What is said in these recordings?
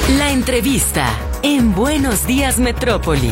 La entrevista en Buenos Días Metrópoli.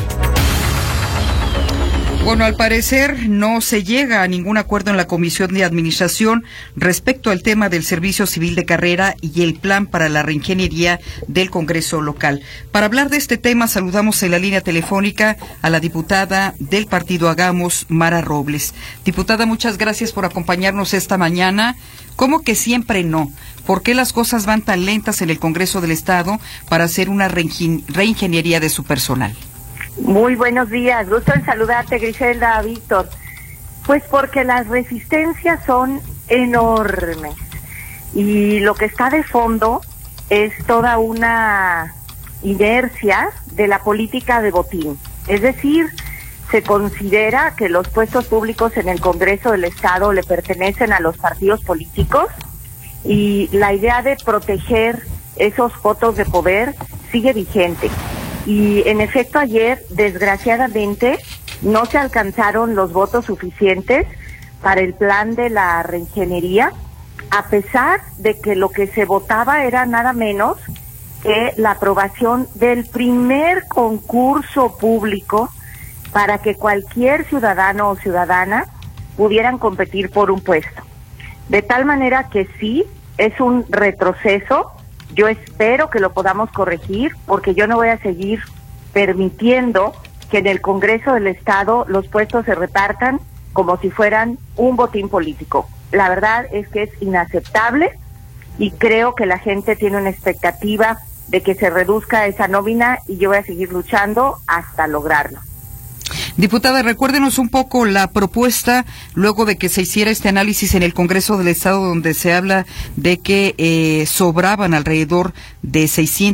Bueno, al parecer no se llega a ningún acuerdo en la Comisión de Administración respecto al tema del servicio civil de carrera y el plan para la reingeniería del Congreso local. Para hablar de este tema, saludamos en la línea telefónica a la diputada del partido Hagamos, Mara Robles. Diputada, muchas gracias por acompañarnos esta mañana. ¿Cómo que siempre no? ¿Por qué las cosas van tan lentas en el Congreso del Estado para hacer una reingeniería de su personal? Muy buenos días, gusto en saludarte, Griselda, Víctor. Pues porque las resistencias son enormes y lo que está de fondo es toda una inercia de la política de botín. Es decir, se considera que los puestos públicos en el Congreso del Estado le pertenecen a los partidos políticos y la idea de proteger esos votos de poder sigue vigente. Y en efecto ayer, desgraciadamente, no se alcanzaron los votos suficientes para el plan de la reingeniería, a pesar de que lo que se votaba era nada menos que la aprobación del primer concurso público para que cualquier ciudadano o ciudadana pudieran competir por un puesto. De tal manera que sí, es un retroceso. Yo espero que lo podamos corregir, porque yo no voy a seguir permitiendo que en el Congreso del Estado los puestos se repartan como si fueran un botín político. La verdad es que es inaceptable y creo que la gente tiene una expectativa de que se reduzca esa nómina y yo voy a seguir luchando hasta lograrlo. Diputada, recuérdenos un poco la propuesta luego de que se hiciera este análisis en el Congreso del Estado, donde se habla de que sobraban alrededor de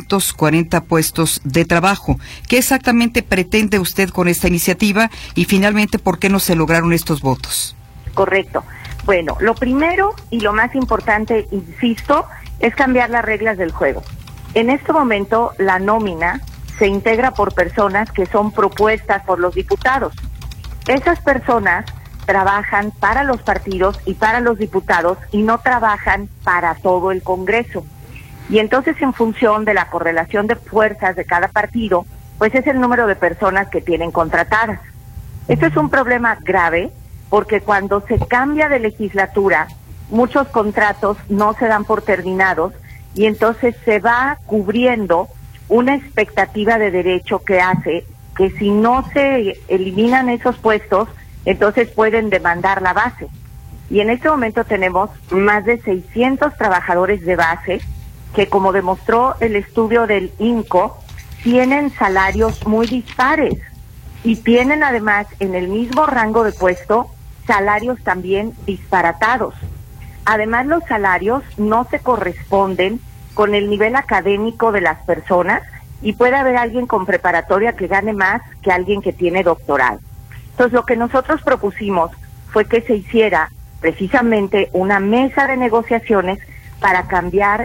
640 puestos de trabajo. ¿Qué exactamente pretende usted con esta iniciativa y finalmente por qué no se lograron estos votos? Correcto. Bueno, lo primero y lo más importante, insisto, es cambiar las reglas del juego. En este momento la nómina se integra por personas que son propuestas por los diputados. Esas personas trabajan para los partidos y para los diputados y no trabajan para todo el Congreso. Y entonces, en función de la correlación de fuerzas de cada partido, pues es el número de personas que tienen contratadas. Esto es un problema grave porque cuando se cambia de legislatura, muchos contratos no se dan por terminados y entonces se va cubriendo una expectativa de derecho que hace que si no se eliminan esos puestos, entonces pueden demandar la base. Y en este momento tenemos más de 600 trabajadores de base que, como demostró el estudio del INCO, tienen salarios muy dispares y tienen además en el mismo rango de puesto salarios también disparatados. Además, los salarios no se corresponden con el nivel académico de las personas y puede haber alguien con preparatoria que gane más que alguien que tiene doctorado. Entonces, lo que nosotros propusimos fue que se hiciera precisamente una mesa de negociaciones para cambiar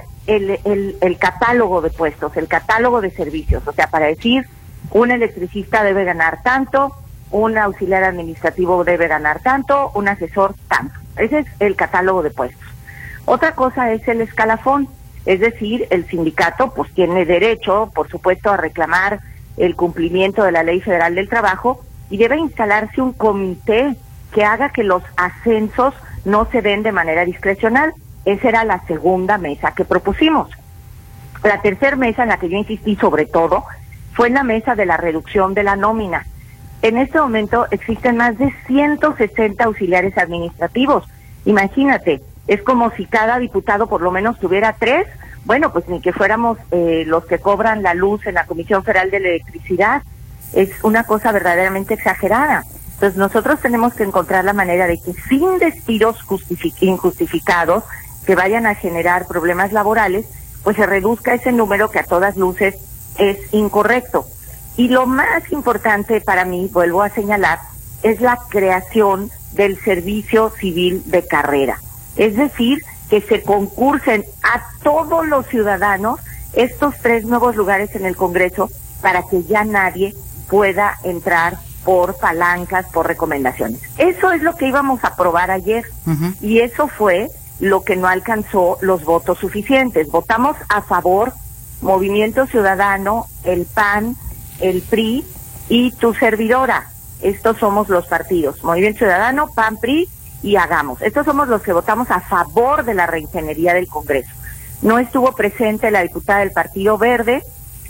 el catálogo de puestos, el catálogo de servicios, o sea, para decir, un electricista debe ganar tanto, un auxiliar administrativo debe ganar tanto, un asesor tanto. Ese es el catálogo de puestos. Otra cosa es el escalafón. Es decir, el sindicato pues tiene derecho, por supuesto, a reclamar el cumplimiento de la Ley Federal del Trabajo y debe instalarse un comité que haga que los ascensos no se den de manera discrecional. Esa era la segunda mesa que propusimos. La tercera mesa en la que yo insistí sobre todo fue en la mesa de la reducción de la nómina. En este momento existen más de 160 auxiliares administrativos. Imagínate. Es como si cada diputado por lo menos tuviera 3, bueno, pues ni que fuéramos los que cobran la luz en la Comisión Federal de Electricidad. Es una cosa verdaderamente exagerada. Entonces nosotros tenemos que encontrar la manera de que sin despidos injustificados que vayan a generar problemas laborales, pues se reduzca ese número que a todas luces es incorrecto. Y lo más importante para mí, vuelvo a señalar, es la creación del servicio civil de carrera. Es decir, que se concursen a todos los ciudadanos estos 3 nuevos lugares en el Congreso para que ya nadie pueda entrar por palancas, por recomendaciones. Eso es lo que íbamos a aprobar ayer y eso fue lo que no alcanzó los votos suficientes. Votamos a favor Movimiento Ciudadano, el PAN, el PRI y tu servidora. Estos somos los partidos, Movimiento Ciudadano, PAN, PRI y Hagamos. Estos somos los que votamos a favor de la reingeniería del Congreso. No estuvo presente la diputada del Partido Verde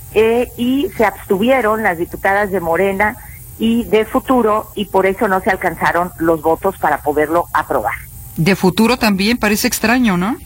y se abstuvieron las diputadas de Morena y de Futuro, y por eso no se alcanzaron los votos para poderlo aprobar. De Futuro también parece extraño, ¿no?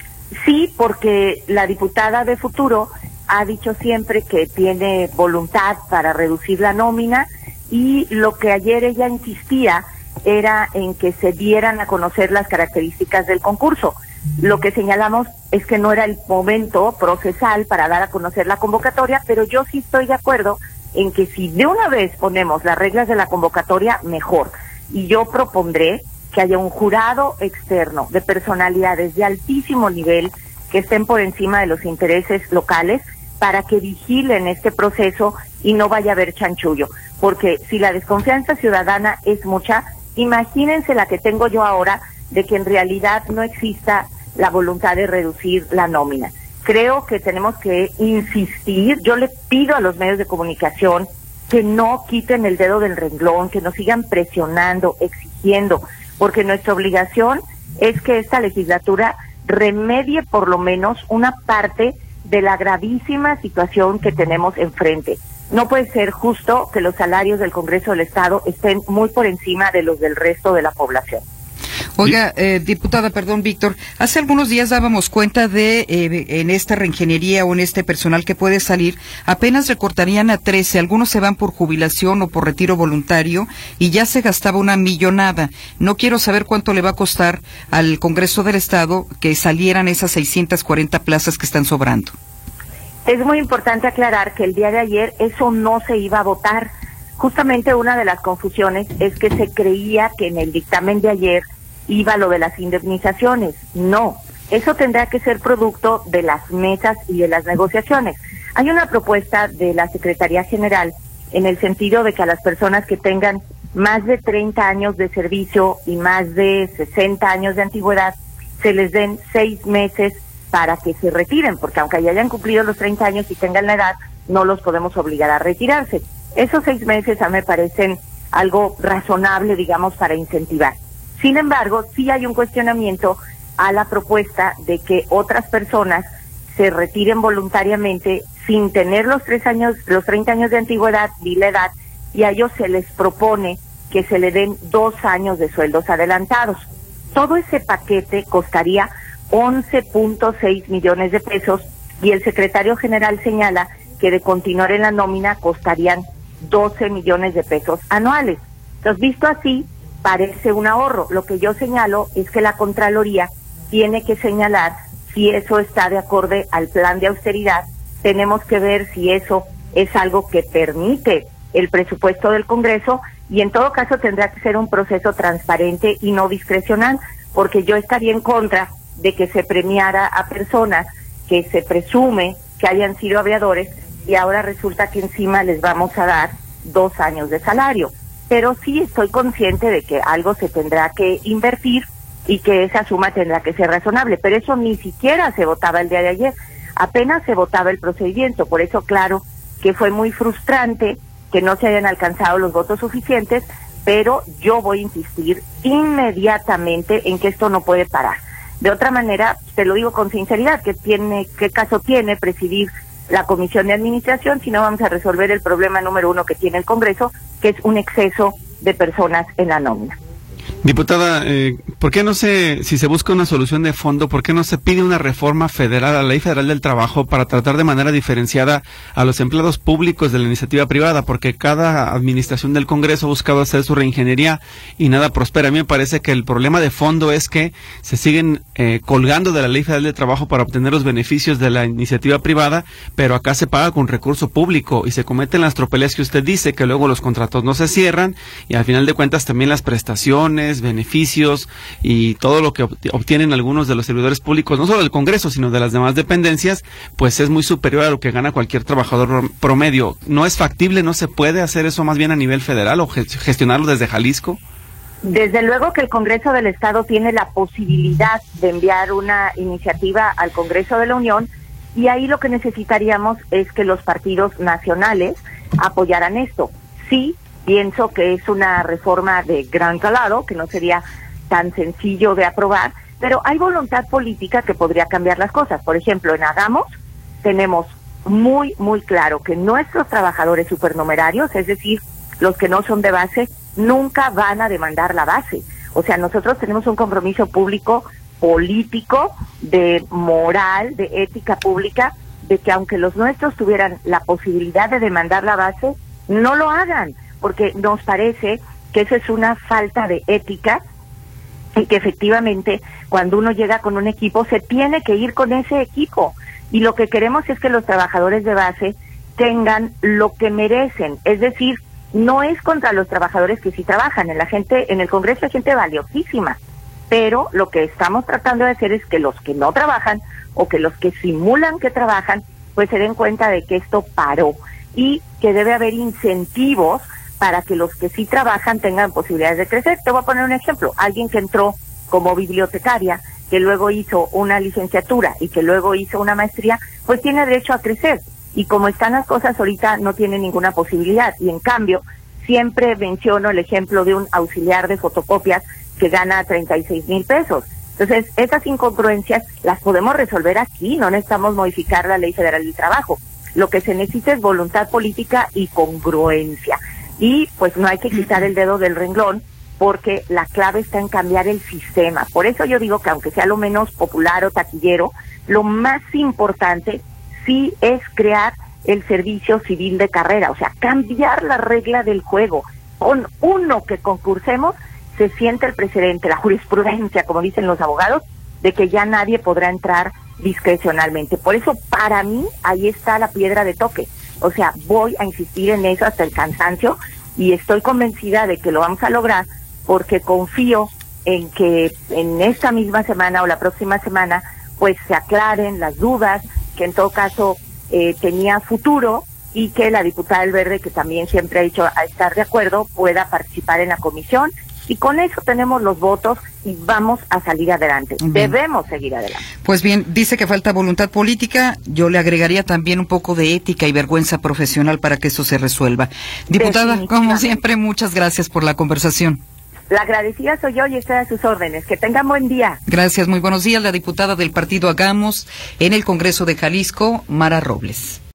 Sí, porque la diputada de Futuro ha dicho siempre que tiene voluntad para reducir la nómina, y lo que ayer ella insistía era en que se dieran a conocer las características del concurso. Lo que señalamos es que no era el momento procesal para dar a conocer la convocatoria, pero yo sí estoy de acuerdo en que si de una vez ponemos las reglas de la convocatoria, mejor. Y yo propondré que haya un jurado externo de personalidades de altísimo nivel que estén por encima de los intereses locales para que vigilen este proceso y no vaya a haber chanchullo. Porque si la desconfianza ciudadana es mucha, imagínense la que tengo yo ahora de que en realidad no exista la voluntad de reducir la nómina. Creo que tenemos que insistir. Yo le pido a los medios de comunicación que no quiten el dedo del renglón, que nos sigan presionando, exigiendo, porque nuestra obligación es que esta legislatura remedie por lo menos una parte de la gravísima situación que tenemos enfrente. No puede ser justo que los salarios del Congreso del Estado estén muy por encima de los del resto de la población. Oiga, diputada, perdón, Víctor, hace algunos días dábamos cuenta de en esta reingeniería o en este personal que puede salir, apenas recortarían a 13, algunos se van por jubilación o por retiro voluntario y ya se gastaba una millonada. No quiero saber cuánto le va a costar al Congreso del Estado que salieran esas 640 plazas que están sobrando. Es muy importante aclarar que el día de ayer eso no se iba a votar. Justamente una de las confusiones es que se creía que en el dictamen de ayer iba lo de las indemnizaciones. No, eso tendrá que ser producto de las mesas y de las negociaciones. Hay una propuesta de la Secretaría General en el sentido de que a las personas que tengan más de 30 años de servicio y más de 60 años de antigüedad se les den 6 meses para que se retiren, porque aunque ya hayan cumplido los 30 años y tengan la edad, no los podemos obligar a retirarse. Esos 6 meses a mí me parecen algo razonable, digamos, para incentivar. Sin embargo, sí hay un cuestionamiento a la propuesta de que otras personas se retiren voluntariamente sin tener los 30 años de antigüedad ni la edad, y a ellos se les propone que se le den 2 años de sueldos adelantados. Todo ese paquete costaría 11.6 millones de pesos, y el secretario general señala que de continuar en la nómina costarían 12 millones de pesos anuales. Entonces, visto así, parece un ahorro. Lo que yo señalo es que la Contraloría tiene que señalar si eso está de acorde al plan de austeridad. Tenemos que ver si eso es algo que permite el presupuesto del Congreso, y en todo caso tendrá que ser un proceso transparente y no discrecional, porque yo estaría en contra de que se premiara a personas que se presume que hayan sido aviadores y ahora resulta que encima les vamos a dar 2 años de salario. Pero sí estoy consciente de que algo se tendrá que invertir y que esa suma tendrá que ser razonable, pero eso ni siquiera se votaba el día de ayer, apenas se votaba el procedimiento. Por eso, claro, que fue muy frustrante que no se hayan alcanzado los votos suficientes, pero yo voy a insistir inmediatamente en que esto no puede parar. De otra manera, te lo digo con sinceridad, ¿qué caso tiene presidir la Comisión de Administración si no vamos a resolver el problema número 1 que tiene el Congreso, que es un exceso de personas en la nómina? Diputada, ¿por qué no si se busca una solución de fondo, por qué no se pide una reforma federal a la Ley Federal del Trabajo para tratar de manera diferenciada a los empleados públicos de la iniciativa privada? Porque cada administración del Congreso ha buscado hacer su reingeniería y nada prospera. A mí me parece que el problema de fondo es que se siguen colgando de la Ley Federal del Trabajo para obtener los beneficios de la iniciativa privada, pero acá se paga con recurso público y se cometen las tropelías que usted dice, que luego los contratos no se cierran y al final de cuentas también las prestaciones, beneficios y todo lo que obtienen algunos de los servidores públicos, no solo del Congreso, sino de las demás dependencias, pues es muy superior a lo que gana cualquier trabajador promedio. ¿No es factible, no se puede hacer eso más bien a nivel federal o gestionarlo desde Jalisco? Desde luego que el Congreso del Estado tiene la posibilidad de enviar una iniciativa al Congreso de la Unión Y ahí lo que necesitaríamos es que los partidos nacionales apoyaran esto. Sí, pienso que es una reforma de gran calado, que no sería tan sencillo de aprobar, pero hay voluntad política que podría cambiar las cosas. Por ejemplo, en Hagamos tenemos muy claro que nuestros trabajadores supernumerarios, es decir, los que no son de base, nunca van a demandar la base. O sea, nosotros tenemos un compromiso público, político, de moral, de ética pública, de que aunque los nuestros tuvieran la posibilidad de demandar la base, no lo hagan, porque nos parece que esa es una falta de ética y que efectivamente cuando uno llega con un equipo se tiene que ir con ese equipo. Y lo que queremos es que los trabajadores de base tengan lo que merecen, es decir, no es contra los trabajadores que sí trabajan, en el Congreso hay gente valiosísima, pero lo que estamos tratando de hacer es que los que no trabajan o que los que simulan que trabajan, pues se den cuenta de que esto paró y que debe haber incentivos para que los que sí trabajan tengan posibilidades de crecer. Te voy a poner un ejemplo, alguien que entró como bibliotecaria, que luego hizo una licenciatura y que luego hizo una maestría, pues tiene derecho a crecer. Y como están las cosas ahorita, no tiene ninguna posibilidad. Y en cambio, siempre menciono el ejemplo de un auxiliar de fotocopias que gana 36,000 pesos. Entonces, esas incongruencias las podemos resolver aquí, no necesitamos modificar la Ley Federal del Trabajo. Lo que se necesita es voluntad política y congruencia. Y pues no hay que quitar el dedo del renglón, porque la clave está en cambiar el sistema. Por eso yo digo que aunque sea lo menos popular o taquillero, lo más importante sí es crear el servicio civil de carrera, o sea, cambiar la regla del juego. Con uno que concursemos, se siente el precedente, la jurisprudencia, como dicen los abogados, de que ya nadie podrá entrar discrecionalmente. Por eso, para mí, ahí está la piedra de toque. O sea, voy a insistir en eso hasta el cansancio y estoy convencida de que lo vamos a lograr, porque confío en que en esta misma semana o la próxima semana, pues se aclaren las dudas, que en todo caso tenía futuro, y que la diputada del Verde, que también siempre ha dicho a estar de acuerdo, pueda participar en la comisión, y con eso tenemos los votos y vamos a salir adelante. Bien. Debemos seguir adelante. Pues bien, dice que falta voluntad política, yo le agregaría también un poco de ética y vergüenza profesional para que eso se resuelva. Diputada, como siempre, muchas gracias por la conversación. La agradecida soy yo y estoy a sus órdenes. Que tengan buen día. Gracias, muy buenos días. La diputada del partido Hagamos en el Congreso de Jalisco, Mara Robles.